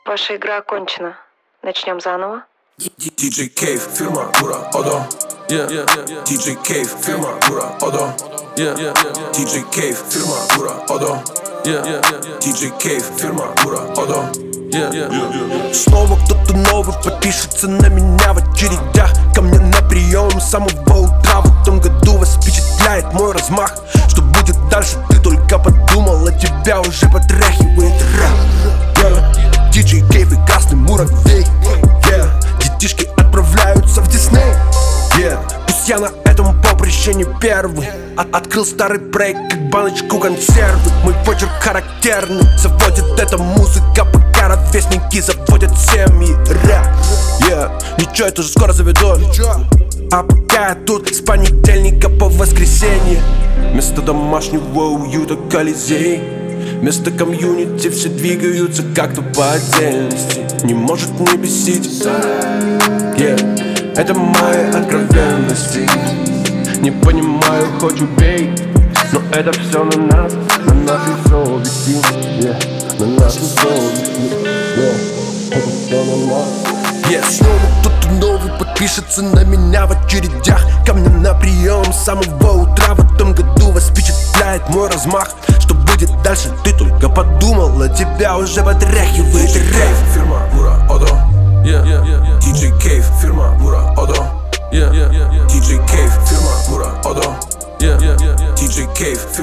Ваша игра окончена. Начнем заново. DJ Cave, firma Ura Odo. DJ Cave, firma Ura Odo. DJ Cave, firma Ura Odo. DJ Cave, firma Ura Odo. Снова кто-то новый подпишется на меня в очередях. Ко мне на прием с самого утра. В этом году вас впечатляет мой размах. Что будет дальше, ты только подумал, а тебя уже потряхивает рэп. DJ Cave и красный муравей. Детишки отправляются в Дисней. Пусть я на этом поприще не первый. Открыл старый проект, как баночку консервы. Мой почерк характерный. Заводит эта музыка, пока ровесники заводят семьи. Ничего, это же скоро заведу. А пока я тут с понедельника по воскресенье. Вместо домашнего уюта Колизей. Вместо комьюнити все двигаются как-то по отдельности. Не может не бесить. Это мои откровенности. Не понимаю, хоть убей. Но это все на нас, на нашей совести. На нашей совести. Это все на нас. Снова кто-то новый подпишется на меня в очередях. Ко мне на прием с самого утра. В этом году вас впечатляет мой размах. Что будет дальше, ты только подумал, а тебя уже потряхивает рэп. Фирма Ura Odo. DJ Cave, firma Ura Odo. DJ Cave, firma Ura Odo. DJ Cave.